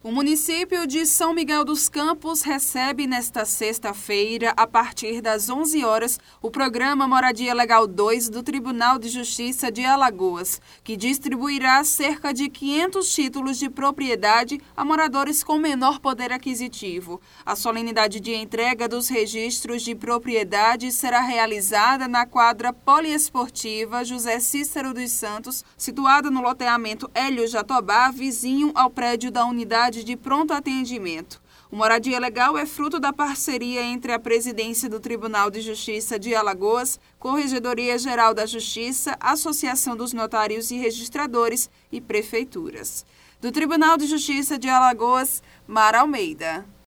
O município de São Miguel dos Campos recebe nesta sexta-feira, a partir das 11 horas, o programa Moradia Legal 2 do Tribunal de Justiça de Alagoas, que distribuirá cerca de 500 títulos de propriedade a moradores com menor poder aquisitivo. A solenidade de entrega dos registros de propriedade será realizada na quadra poliesportiva José Cícero dos Santos, situada no loteamento Hélio Jatobá, vizinho ao prédio da unidade de pronto atendimento. O Moradia Legal é fruto da parceria entre a Presidência do Tribunal de Justiça de Alagoas, Corregedoria Geral da Justiça, Associação dos Notários e Registradores e Prefeituras. Do Tribunal de Justiça de Alagoas, Mara Almeida.